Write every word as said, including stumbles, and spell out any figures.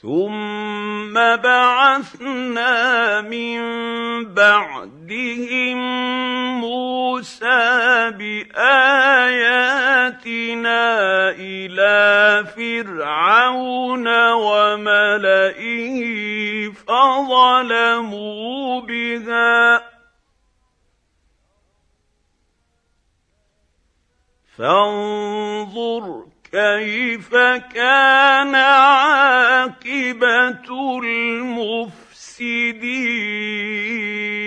ثم بعثنا من بعدهم موسى بآياتنا إلى فرعون وملئه فظلموا بها فانظر كيف كان عاقبة المفسدين.